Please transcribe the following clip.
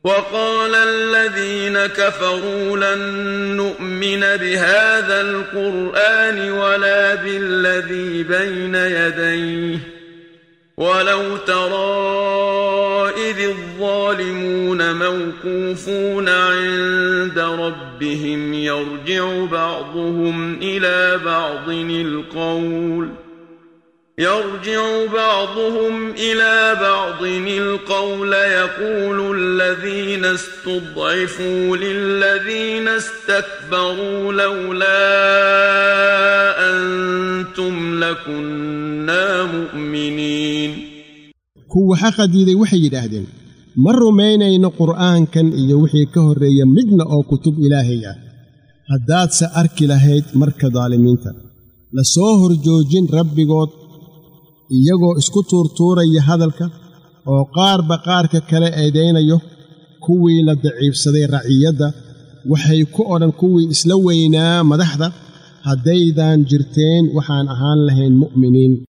وقال الذين كفروا لن نؤمن بهذا القرآن ولا بالذي بين يديه ولو ترى إذ الظالمون موقوفون عند ربهم يرجع بعضهم إلى بعض القول يقول الذين استضعفوا للذين استكبروا لولا أنتم لكنا مؤمنين كو حق ديدي وحي يدهدين مروا مينين قرآن كان يوحي كهرية مدن أو كتب إلهية هداد سأركي لهيد مركة ظالمين لسوهر جوجين ربي قد iyagoo isku tuurtuuraya hadalka oo qaarba qaarka kale eedeynaayo kuwii la daciifsaday raciyada waxay ku oran kuwii isla weynaa madaxda haddaydan jirteen waxaan ahaan lahayn mu'miniin